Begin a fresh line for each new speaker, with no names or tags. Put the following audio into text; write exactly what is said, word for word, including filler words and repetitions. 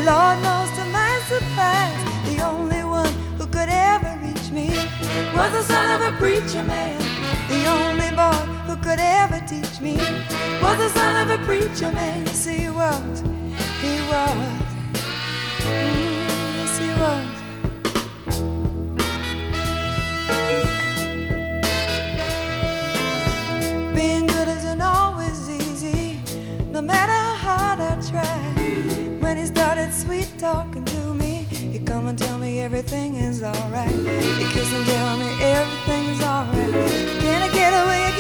Lord knows to my surprise, the only one who could ever reach me was the son of a preacher man. The only boy who could ever teach me was the son of a preacher man. Yes, he was, he was, mm, yes, he was. Being good isn't always easy, no matter how hard I try. When he started sweet talking to me, he come and tell me everything is alright. He kiss and tell me everything is alright. Can I get away